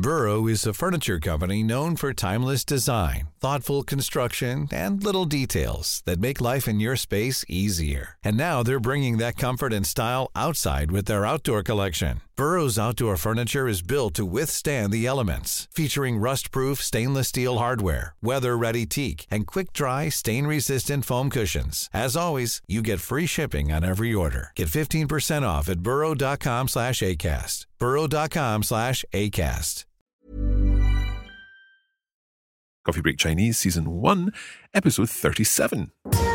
Burrow is a furniture company known for timeless design, thoughtful construction, and little details that make life in your space easier. And now they're bringing that comfort and style outside with their outdoor collection. Burrow's outdoor furniture is built to withstand the elements, featuring rust-proof stainless steel hardware, weather-ready teak, and quick-dry, stain-resistant foam cushions. As always, you get free shipping on every order. Get 15% off at burrow.com/ACAST. burrow.com/ACAST. Coffee Break Chinese Season 1, Episode 37.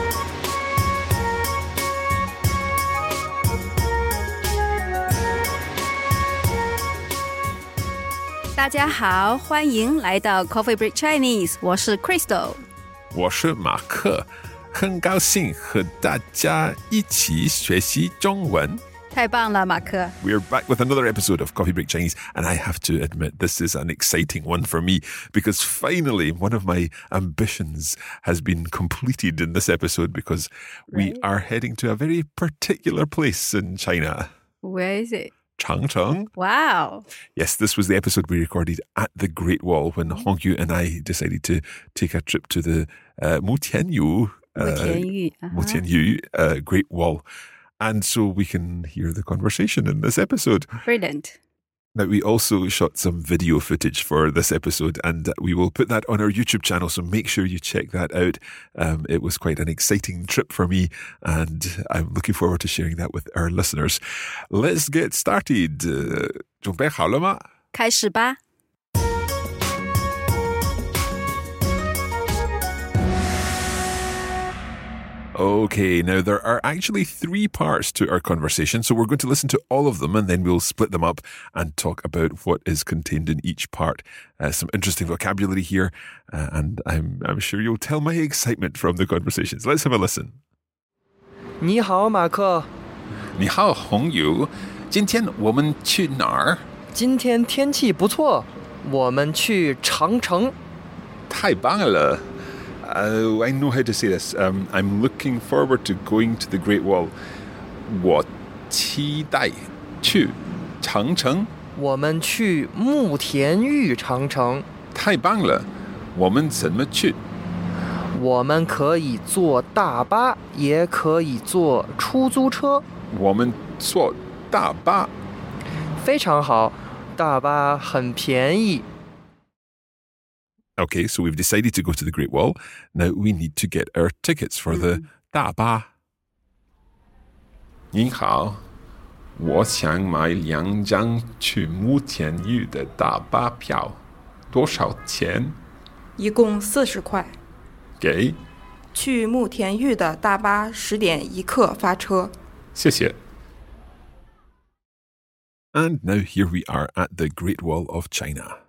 大家好，欢迎来到 Coffee Break Chinese， 我是 Crystal， 我是马克，很高兴和大家一起学习中文。 太棒了，马克。 We're back with another episode of Coffee Break Chinese, and I have to admit this is an exciting one for me because finally one of my ambitions has been completed in this episode because we are heading to a very particular place in China. Where is it? Changcheng. Wow. Yes, this was the episode we recorded at the Great Wall when Hongyu and I decided to take a trip to the Mutianyu Great Wall. And so we can hear the conversation in this episode. Brilliant. Now, we also shot some video footage for this episode, and we will put that on our YouTube channel, so make sure you check that out. It was quite an exciting trip for me, and I'm looking forward to sharing that with our listeners. Let's get started. 准备好了吗？ 开始吧。 Okay, now there are actually 3 parts to our conversation, so we're going to listen to all of them and then we'll split them up and talk about what is contained in each part. Some interesting vocabulary here, and I'm sure you'll tell my excitement from the conversations. Let's have a listen. 你好，马克。 你好，红友。今天我们去哪儿？ 今天天气不错，我们去长城。 太棒了。I know how to say this. I'm looking forward to going to the Great Wall. 我期待去长城。 我们去慕田峪长城。 太棒了。我们怎么去？ 我们可以坐大巴，也可以坐出租车。 我们坐大巴。 非常好，大巴很便宜。 Okay, so we've decided to go to the Great Wall. Now we need to get our tickets for the 大巴。你好，我想买2张去慕田峪的大巴票，多少钱？ 一共40块。 给。 去慕田峪的大巴10点1刻发车。 谢谢。And now here we are at the Great Wall of China.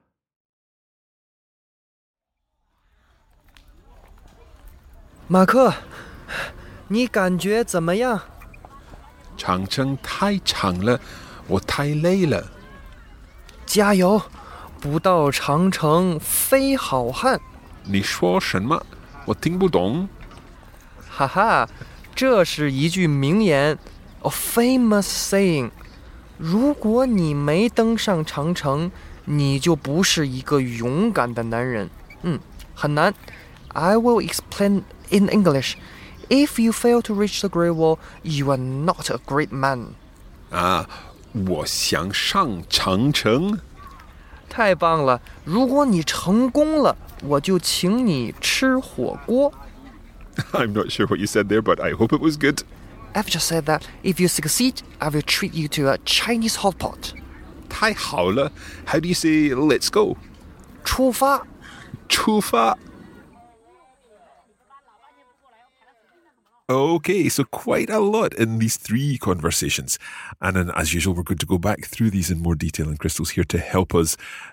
马克，你感觉怎么样？ 长城太长了，我太累了。 加油，不到长城非好汉。 你说什么？我听不懂。 哈哈，这是一句名言 ，a famous saying。如果你没登上长城，你就不是一个勇敢的男人。很难。I will explain in English. If you fail to reach the Great Wall, you are not a great man. 我想上长城。 太棒了！如果你成功了，我就请你吃火锅。 I'm not sure what you said there, but I hope it was good. I've just said that if you succeed, I will treat you to a Chinese hot pot. 太好了 How do you say let's go? 出发。 出发。Okay, so quite a lot in these 3 conversations. And then, as usual, we're going to go back through these in more detail, and Crystal's here to help us.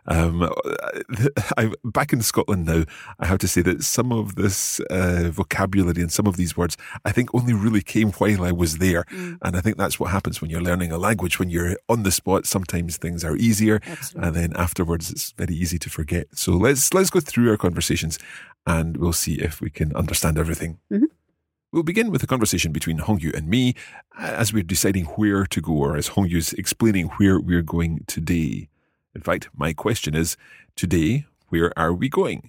I'm back in Scotland now. I have to say that some of this vocabulary and some of these words, I think only really came while I was there. And I think that's what happens when you're learning a language. When you're on the spot, sometimes things are easier. Absolutely. And then afterwards, it's very easy to forget. So let's go through our conversations and we'll see if we can understand everything. Mm-hmm. We'll begin with a conversation between Hongyu and me as we're deciding where to go, or as Hongyu's explaining where we're going today. In fact, my question is, today, where are we going?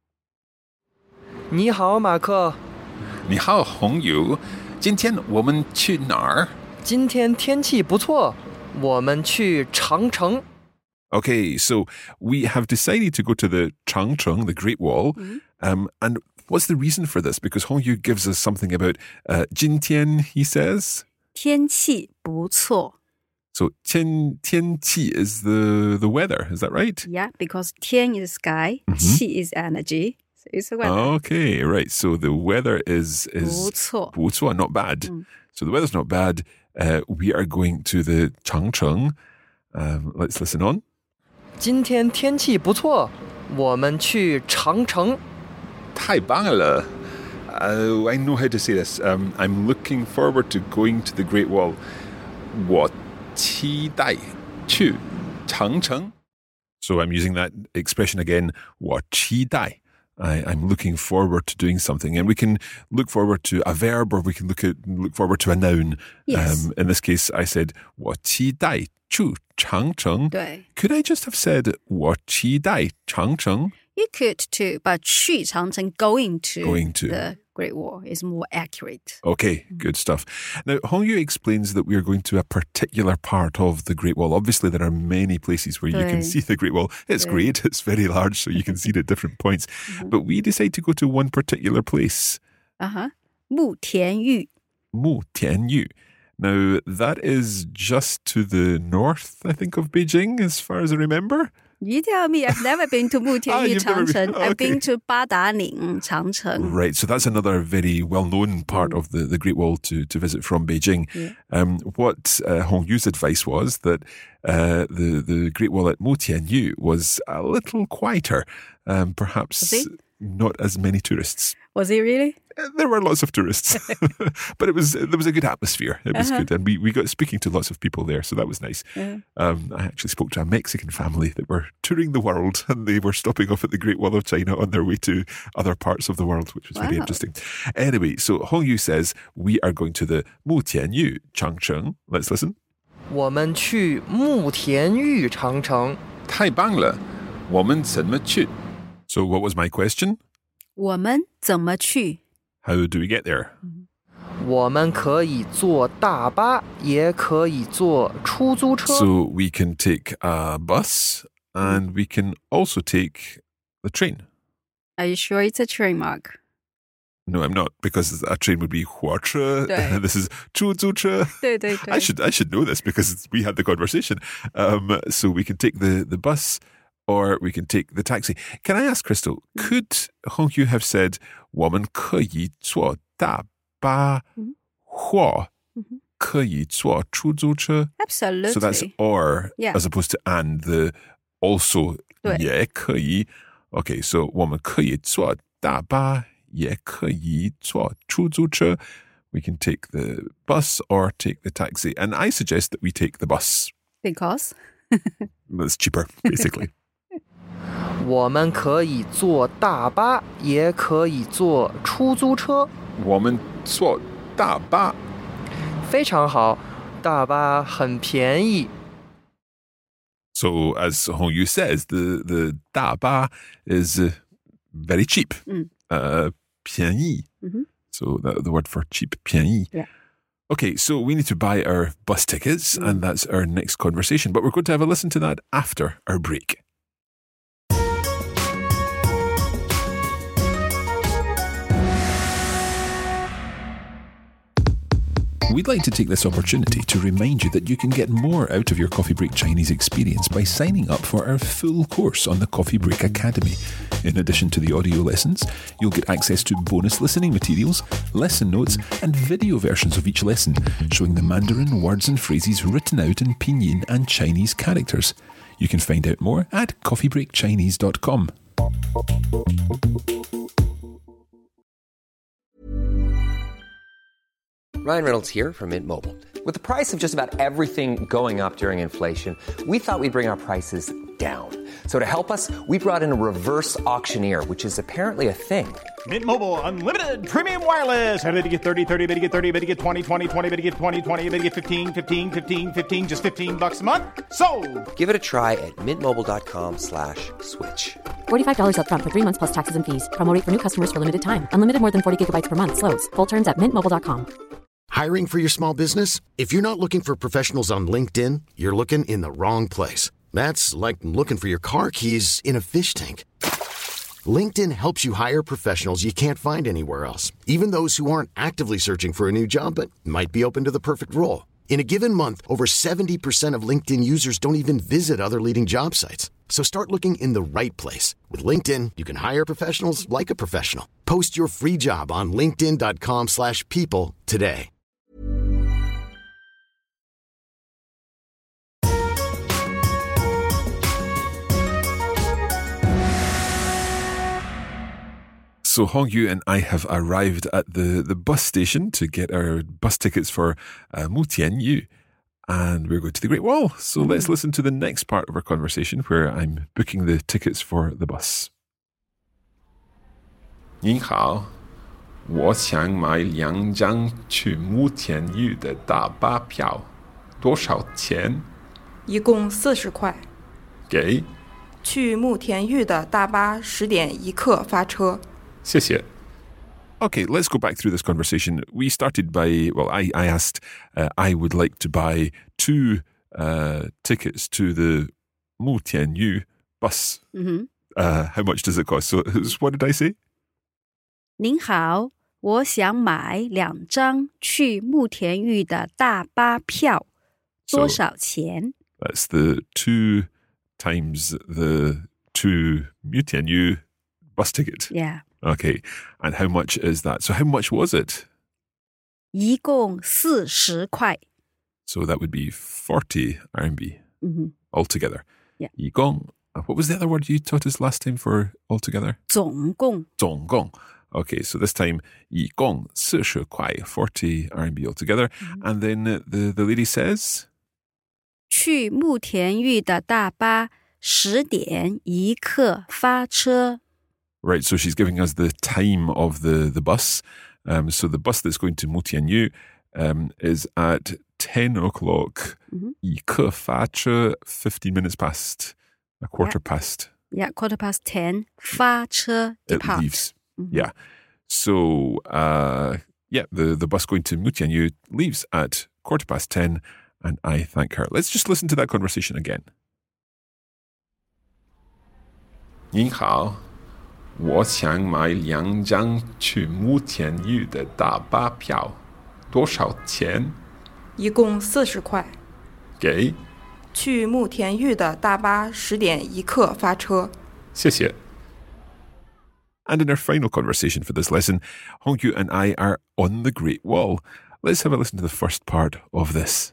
你好，马克。 你好，红友。今天我们去哪儿？ 今天天气不错，我们去长城。 Okay, so we have decided to go to the Changcheng, the Great Wall. And what's the reason for this? Because Hongyu gives us something about 今天, he says. 天气不错。 So 天气 is the weather, is that right? Yeah, because 天 is sky, 气 is energy. So it's the weather. Okay, right. So the weather is 不错。 不错, not bad. So the weather's not bad. We are going to the Changcheng. Let's listen on. 今天天气不错，我们去长城。 太棒了. I know how to say this. I'm looking forward to going to the Great Wall. 我期待去长城. So I'm using that expression again. 我期待. I'm looking forward to doing something. And we can look forward to a verb or we can look forward to a noun. Yes. In this case, I said 我期待去长城. 对。 Could I just have said 我期待长城? You could too, but 去长城 going to the Great Wall is more accurate. Okay, good stuff. Now, Hongyu explains that we are going to a particular part of the Great Wall. Obviously, there are many places where you can see the Great Wall. It's great. It's very large, so you can see it at different points. But we decide to go to one particular place. 慕田峪. Mu Tianyu. Now, that is just to the north, I think, of Beijing, as far as I remember. You tell me, I've never been to 慕田峪 you've never been. Changcheng. I've Okay. been to 八达岭 Changcheng. Right, so that's another very well-known part of the Great Wall to visit from Beijing. Yeah. What Hongyu's advice was that the Great Wall at Mu Tianyu was a little quieter, perhaps not as many tourists. Was it really? There were lots of tourists, but there was a good atmosphere. It was good, and we got speaking to lots of people there, so that was nice. I actually spoke to a Mexican family that were touring the world, and they were stopping off at the Great Wall of China on their way to other parts of the world, which was very interesting. Anyway, so Hongyu says we are going to the Mu Tianyu Changcheng. Let's listen. 我们去慕田峪长城。 太棒了，我们怎么去? So what was my question? 我们怎么去? How do we get there? 我们可以坐大巴，也可以坐出租车。 So we can take a bus and we can also take the train. Are you sure it's a train, Mark? No, I'm not, because a train would be 火车. 对。 This is 出租车. 对对对。 I should know this because we had the conversation. So we can take the bus or we can take the taxi. Can I ask Crystal, could Hongyu have said 我们可以坐大巴或可以坐出租车? Absolutely. So that's or as opposed to and, the also 也可以. Okay, so 我们可以坐大巴也可以坐出租车. We can take the bus or take the taxi. And I suggest that we take the bus. Because? It's cheaper, basically. 我们可以坐大巴，也可以坐出租车。 我们坐大巴。 非常好，大巴很便宜。 So, as Hongyu says, the 大巴 is very cheap. 便宜. So the word for cheap, 便宜. Yeah. Okay, so we need to buy our bus tickets, and that's our next conversation. But we're going to have a listen to that after our break. We'd like to take this opportunity to remind you that you can get more out of your Coffee Break Chinese experience by signing up for our full course on the Coffee Break Academy. In addition to the audio lessons, you'll get access to bonus listening materials, lesson notes, and video versions of each lesson, showing the Mandarin words and phrases written out in Pinyin and Chinese characters. You can find out more at coffeebreakchinese.com. Ryan Reynolds here from Mint Mobile. With the price of just about everything going up during inflation, we thought we'd bring our prices down. So to help us, we brought in a reverse auctioneer, which is apparently a thing. Mint Mobile Unlimited Premium Wireless. How to get 30, 30, bit to get 30, bit to get 20, 20, 20, bit to get 20, 20, bit to get 15, 15, 15, 15, just $15 a month? Sold! Give it a try at mintmobile.com/switch. $45 up front for 3 months plus taxes and fees. Promo rate for new customers for limited time. Unlimited more than 40 gigabytes per month. Slows full terms at mintmobile.com. Hiring for your small business? If you're not looking for professionals on LinkedIn, you're looking in the wrong place. That's like looking for your car keys in a fish tank. LinkedIn helps you hire professionals you can't find anywhere else, even those who aren't actively searching for a new job but might be open to the perfect role. In a given month, over 70% of LinkedIn users don't even visit other leading job sites. So start looking in the right place. With LinkedIn, you can hire professionals like a professional. Post your free job on linkedin.com/people today. So Hongyu and I have arrived at the bus station to get our bus tickets for Mutianyu. And we're going to the Great Wall. So let's listen to the next part of our conversation where I'm booking the tickets for the bus. 您好，我想买2张去慕田峪的大巴票，多少钱？ 一共40块。 给， 去慕田峪的大巴10点1刻发车。 谢谢。 Okay, let's go back through this conversation. We started by, well, I asked, I would like to buy 2 tickets to the Mutianyu bus. How much does it cost? So what did I say? 您好，我想买2张去慕田峪的大巴票，多少钱？ That's the 2 times the 2 Mutianyu bus ticket. Yeah. Okay, and how much is that? So how much was it? 一共40块。 So that would be 40 RMB altogether. Yeah. 一共, what was the other word you taught us last time for altogether? 总共。 总共. Okay, so this time 一共40块, 40 RMB altogether. And then the lady says? 去慕田峪的大巴10点1刻发车。 Right, so she's giving us the time of the bus. So the bus that's going to Mutianyu is at 10 o'clock. 一刻发车, 15 minutes past, a quarter past. Yeah, 10:15. 发车 depart. It leaves. Yeah. So, the bus going to Mutianyu leaves at 10:15, and I thank her. Let's just listen to that conversation again. 您好，我想买2张去慕田峪的大巴票，多少钱？ 一共40块。 给， 去慕田峪的大巴10点1刻发车。 谢谢。 And in our final conversation for this lesson, Hongyu and I are on the Great Wall. Let's have a listen to the first part of this.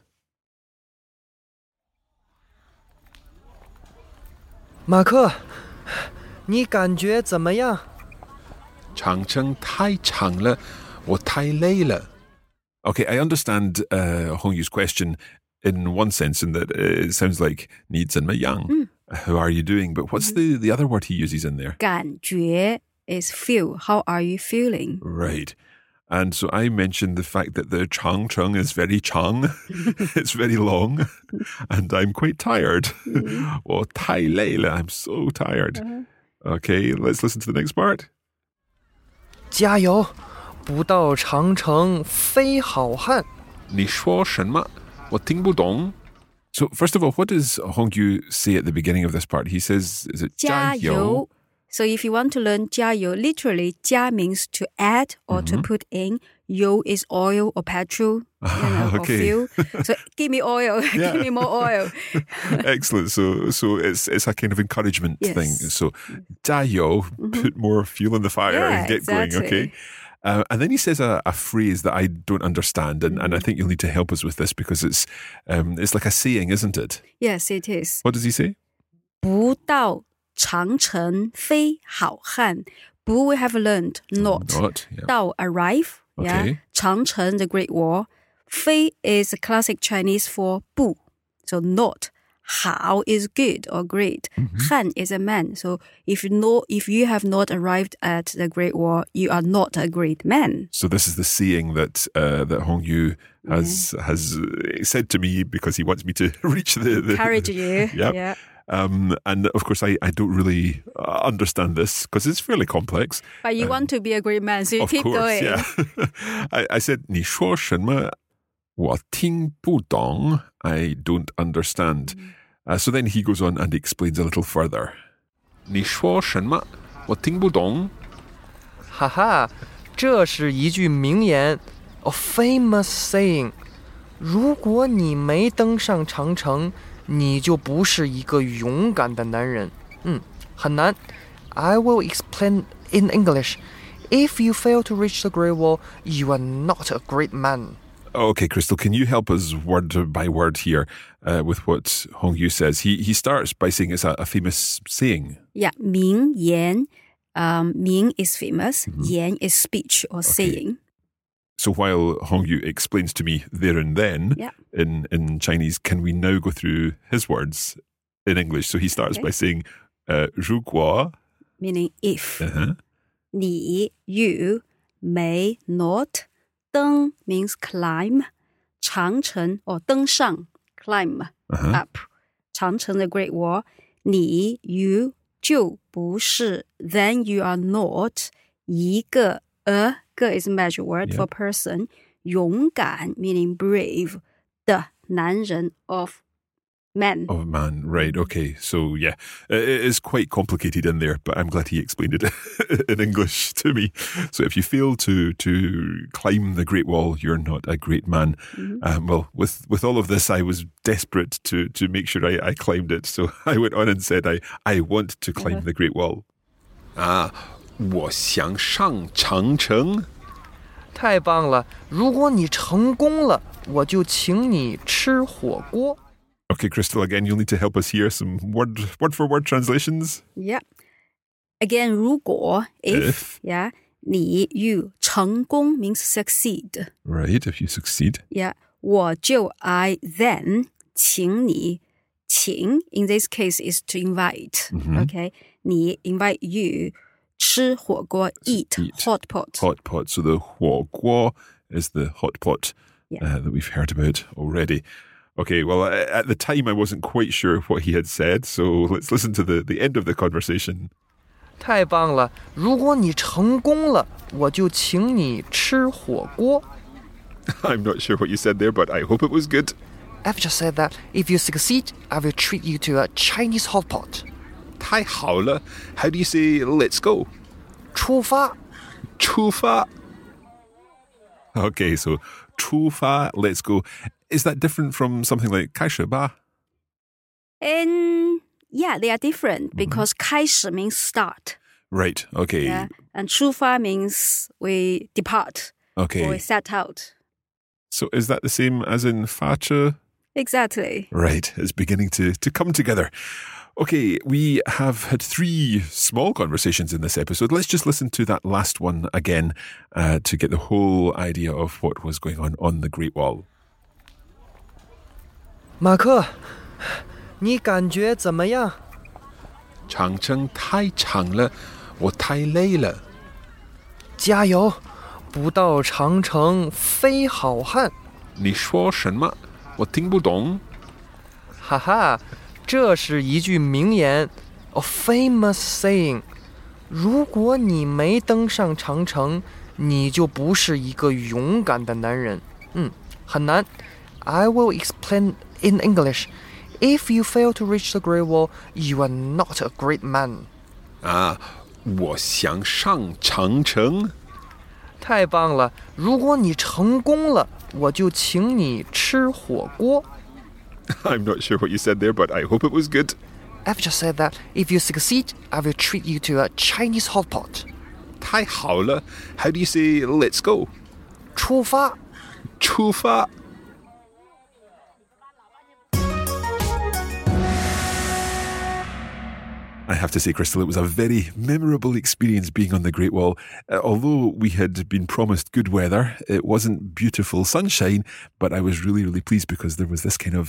马克，你感觉怎么样？ 长城太长了，我太累了。 Okay, I understand Hongyu's question in one sense, in that it sounds like 你怎么样? How are you doing? But what's the other word he uses in there? 感觉 is feel. How are you feeling? Right. And so I mentioned the fact that the Changcheng is very chang. It's very long. And I'm quite tired. 我太累了, I'm so tired. Okay, let's listen to the next part. 加油，不到长城非好汉。 你说什么？我听不懂。 So first of all, what does Hongyu say at the beginning of this part? He says, is it 加油? So if you want to learn 加油, literally 加 means to add or to put in. 油 is oil or petrol, or fuel. So give me oil, give me more oil. Excellent. So it's a kind of encouragement thing. So 加油, put more fuel in the fire and get going. Okay. And then he says a phrase that I don't understand, and I think you'll need to help us with this because it's like a saying, isn't it? Yes, it is. What does he say? 不到长城非好汉. 不 we have learned, not. Yeah. 到 arrive, Okay. 长城, the Great Wall. 非 is a classic Chinese for 不, so not. 好 is good or great. Han is a man. So if you have not arrived at the Great Wall, you are not a great man. So this is the saying that that Hong Yu has said to me because he wants me to reach the encourage you. Yep. Yeah. And of course, I don't really understand this because it's fairly complex. But you want to be a great man, so you keep going. Yeah. I said, 你说什么我听不懂 I don't understand. So then he goes on and explains a little further. 你说什么我听不懂哈哈，这是一句名言 A famous saying 如果你没登上长城你就不是一个勇敢的男人。很难。I will explain in English. If you fail to reach the Great Wall, you are not a great man. Okay, Crystal, can you help us word by word here with what Hong Yu says? He starts by saying it's a famous saying. Yeah, 名言. 名 is famous. 言 is speech or saying. So while Hong Yu explains to me there and then in Chinese, can we now go through his words in English? So he starts by saying 如果 meaning if. 你 you may not. 登 means climb. 长城 or 登上 climb up. 长城 the Great Wall. 你 you 就不是 then you are not. 一个 个 is a measure word for person. 勇敢 meaning brave. 的男人 of man. Of man, right, okay. So yeah, it is quite complicated in there, but I'm glad he explained it in English to me. So if you fail to climb the Great Wall, you're not a great man. Well, with all of this, I was desperate to make sure I climbed it. So I went on and said, I want to climb the Great Wall. 我想上长城太棒了，如果你成功了，我就请你吃火锅。 Okay, Crystal, again, you'll need to help us here. Some word-for-word translations. Yeah. Again, 如果 if. Yeah. 你 you 成功 means succeed. Right, if you succeed. Yeah. 我就 I then 请你请 in this case is to invite. Okay. 你 invite you 吃火锅 eat hot pot. Hot pot. So the 火锅 is the hot pot that we've heard about already. Okay, well, at the time I wasn't quite sure what he had said, so let's listen to the end of the conversation. 太棒了，如果你成功了，我就请你吃火锅。 I'm not sure what you said there, but I hope it was good. I've just said that if you succeed, I will treat you to a Chinese hot pot. 太好了 How do you say let's go? 出发。 出发 Okay, so 出发, let's go. Is that different from something like 开始吧? Yeah, they are different because 开始 means start. Right, okay. Yeah, and 出发 means we depart. Okay. Or we set out. So is that the same as in 发车? Exactly. Right, it's beginning to come together. Okay, we have had 3 small conversations in this episode. Let's just listen to that last one again to get the whole idea of what was going on the Great Wall. 马克，你感觉怎么样？ 长城太长了，我太累了。 加油，不到长城非好汉。 你说什么？我听不懂。 哈哈，这是一句名言 A famous saying 如果你没登上长城你就不是一个勇敢的男人。很难。I will explain in English. If you fail to reach the Great Wall, you are not a great man. 我想上长城。 太棒了，如果你成功了，我就请你吃火锅。 I'm not sure what you said there, but I hope it was good. I've just said that if you succeed, I will treat you to a Chinese hot pot. 太好了 How do you say let's go? 出发。 出发。 I have to say, Crystal, it was a very memorable experience being on the Great Wall. Although we had been promised good weather, it wasn't beautiful sunshine, but I was really, really pleased because there was this kind of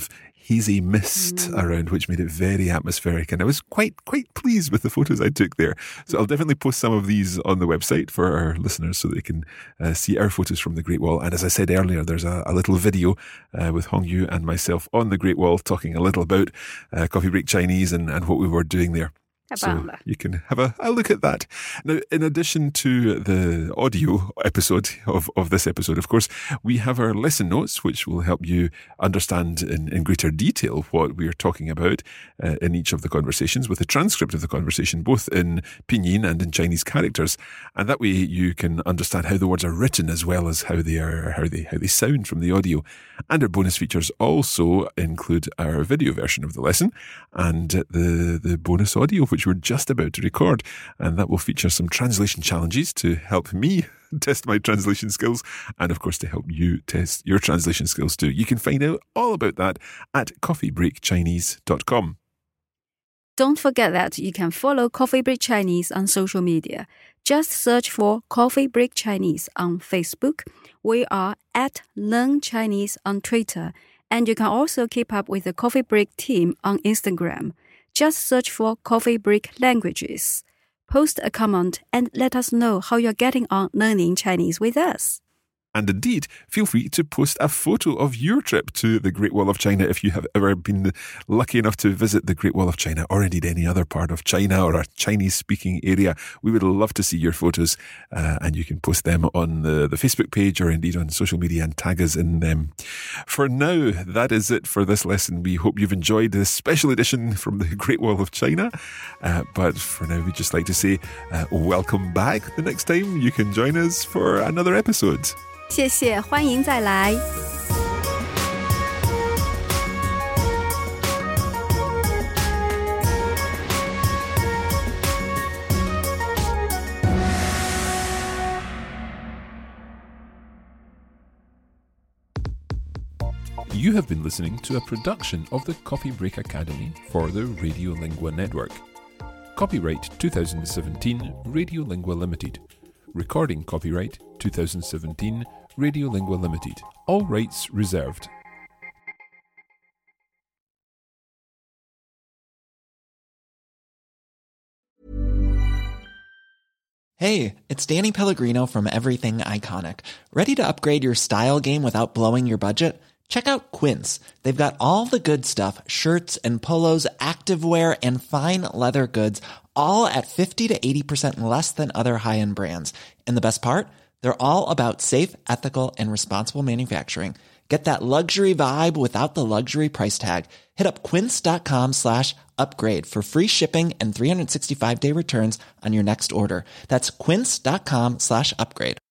hazy mist around, which made it very atmospheric. And I was quite pleased with the photos I took there. So I'll definitely post some of these on the website for our listeners so they can see our photos from the Great Wall. And as I said earlier, there's a little video with Hongyu and myself on the Great Wall talking a little about Coffee Break Chinese and what we were doing there. So you can have a look at that. Now, in addition to the audio episode of this episode, of course, we have our lesson notes, which will help you understand in greater detail what we are talking about in each of the conversations, with a transcript of the conversation, both in Pinyin and in Chinese characters. And that way you can understand how the words are written as well as how they sound from the audio. And our bonus features also include our video version of the lesson and the bonus audio, which we're just about to record. And that will feature some translation challenges to help me test my translation skills and, of course, to help you test your translation skills too. You can find out all about that at coffeebreakchinese.com. Don't forget that you can follow Coffee Break Chinese on social media. Just search for Coffee Break Chinese on Facebook. We are at Learn Chinese on Twitter. And you can also keep up with the Coffee Break team on Instagram. Just search for Coffee Break Languages. Post a comment and let us know how you're getting on learning Chinese with us. And indeed, feel free to post a photo of your trip to the Great Wall of China if you have ever been lucky enough to visit the Great Wall of China, or indeed any other part of China or a Chinese-speaking area. We would love to see your photos, and you can post them on the Facebook page or indeed on social media and tag us in them. For now, that is it for this lesson. We hope you've enjoyed this special edition from the Great Wall of China. But for now, we'd just like to say welcome back the next time you can join us for another episode. 谢谢，欢迎再来。 You have been listening to a production of the Coffee Break Academy for the Radiolingua Network. Copyright 2017 Radiolingua Limited. Recording copyright 2017 Radiolingua Limited. All rights reserved. Hey, it's Danny Pellegrino from Everything Iconic. Ready to upgrade your style game without blowing your budget? Check out Quince. They've got all the good stuff, shirts and polos, activewear, and fine leather goods, all at 50 to 80% less than other high-end brands. And the best part? They're all about safe, ethical, and responsible manufacturing. Get that luxury vibe without the luxury price tag. Hit up quince.com/upgrade for free shipping and 365-day returns on your next order. That's quince.com/upgrade.